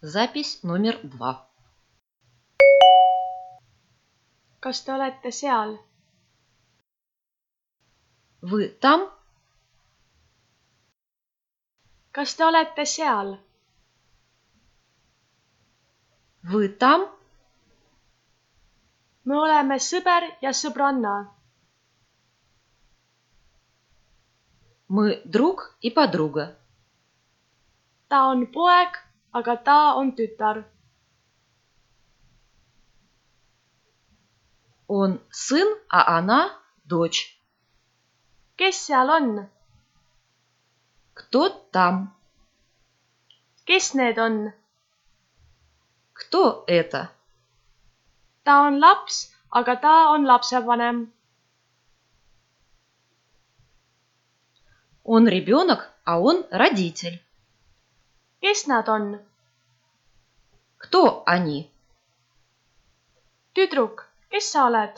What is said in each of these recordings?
Запись номер 2. Kas te olete seal? Вы там? Kas te olete seal? Вы там? Me oleme sõber ja sõbranna. Мы друг и подруга. Ta on poeg, aga ta on tütar. Он сын, а она дочь. Kes seal on? Кто там? Kes need on? Кто это? Ta on laps, aga ta on lapsevanem. Он ребенок, а он родитель. Kes nad on? Кто они? Tüdruk, kes sa oled?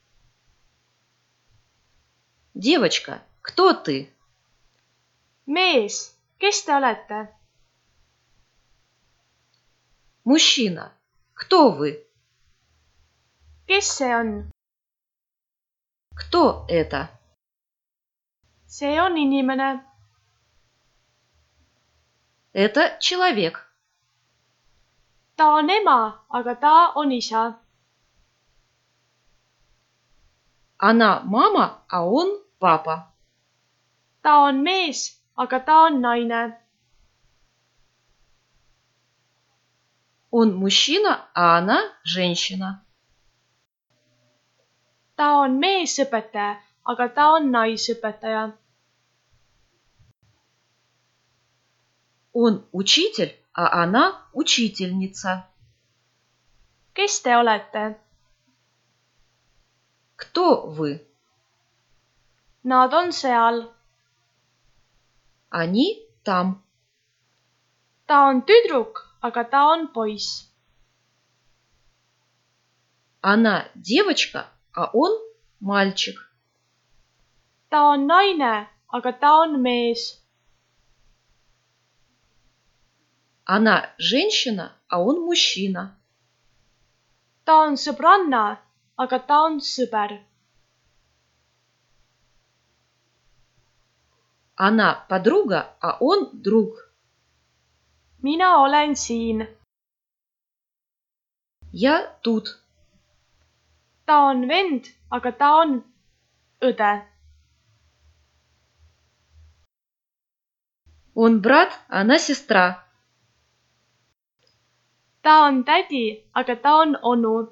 Девочка, кто ты? Mees, kes te olete? Мужчина, кто вы? Kes see on? Кто это? See on inimene. Это человек. Ta on ema, aga ta on isa. Она мама, а он папа. Ta on mees, aga ta on naine. Он мужчина, а она женщина. Ta on meesõpetaja, aga ta on naisõpetaja. Он учитель, а она учительница. Kes te olete? Кто вы? Nad on seal. Они там. Ta on tüdruk, aga ta on poiss. Она девочка, а он мальчик. Ta on naine, aga ta on mees. Она женщина, а он мужчина. Ta on sõbranna, aga ta on sõber. Она подруга, а он друг. Mina olen siin. Я тут. Ta on vend, aga ta on õde. Он брат, она сестра. Ta on tädi, aga ta on onu.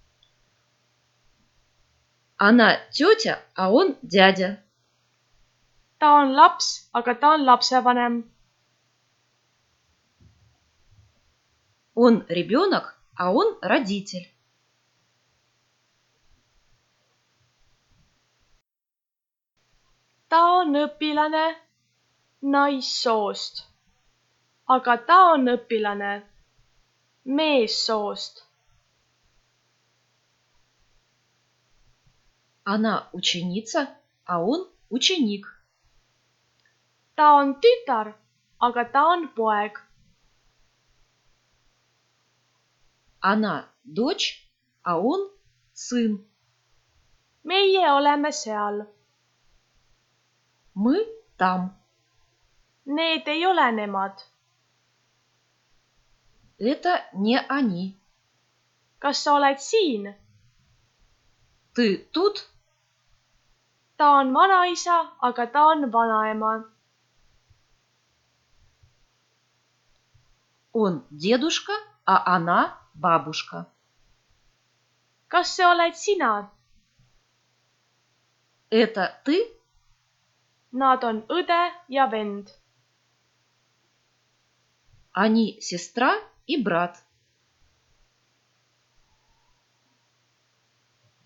Она тетя, а он дядя. Ta on laps, aga ta on lapsevanem. Он ребенок, а он родитель. Ta on õpilane naissoost, aga ta on õpilane meessoost. Она ученица, а он ученик. Ta on tütar, aga ta on poeg. Она дочь, а он сын. Meie oleme seal. Мы там. Need ei ole nemad. Это не они. Kas sa oled siin? Ты тут? Ta on vanaisa, aga ta on vanaema. Он дедушка, а она бабушка. Kas see oled sina? Это ты? Nad on õde ja vend. Они сестра и брат.